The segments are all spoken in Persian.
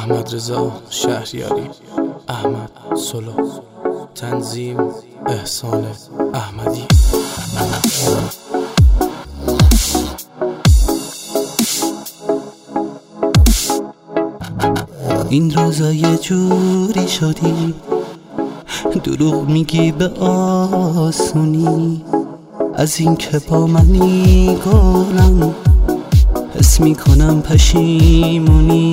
احمد رضا شهریاری، احمد سلو، تنظیم احسان احمدی. این روزا یه جوری شدی، دروغ میگی به آسونی، از این که با من میگارم حس میکنم پشیمونی،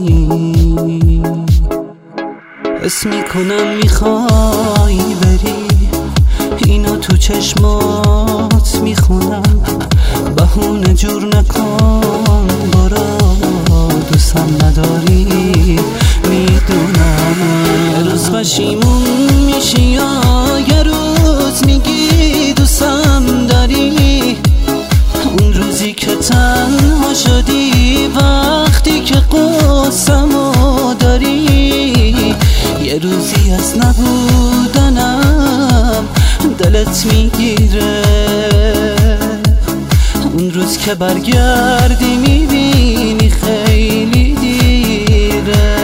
حس میکنم میخوای بری، اینو تو چشمات میخونم، بهونه جور نکن برو، دوستم نداری میدونم. یه روز پشیمون میشی یا یه روز میگی دوستم داری، اون روزی که تنها شدی، وقتی که قصه‌مو داری، یه روزی از نبودنم دلت میگیره، اون روز که برگردی میبینی خیلی دیره.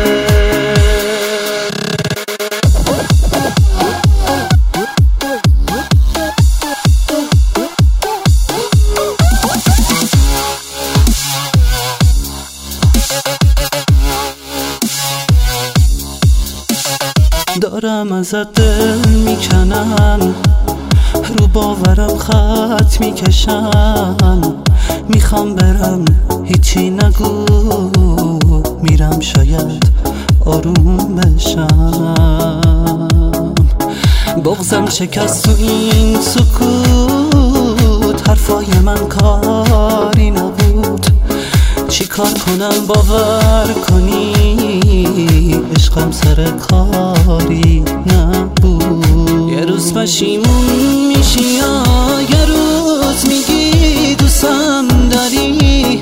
دارم ازت دل میکنن، رو باورم خط میکشن، میخوام برم هیچی نگو، میرم شاید آروم بشم، بغضم شکست تو این سکوت، حرفای من کاری نبود، چی کار کنم باور کنی، عشقم سر کاری نبود. یه روز پشیمون میشی یا یه روز میگی دوستم داری،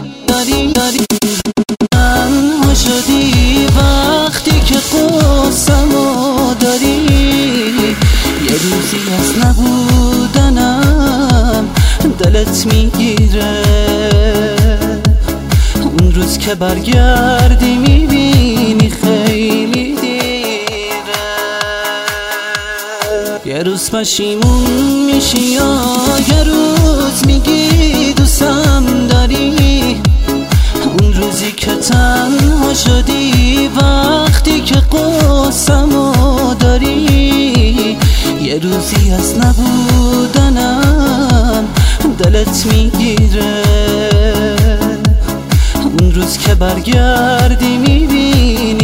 تنها شدی وقتی که قصه‌مو داری، یه روزی از نبودنم دلت میگیره، اون روز که برگردی میبینی خیلی دیره. یه روز پشیمون میشی یا یه روز میگی دوستم داری، اون روزی که تنها شدی، وقتی که قصه‌مو داری، یه روزی از نبودنم دلت میگیره، اون روز که برگردی میبینی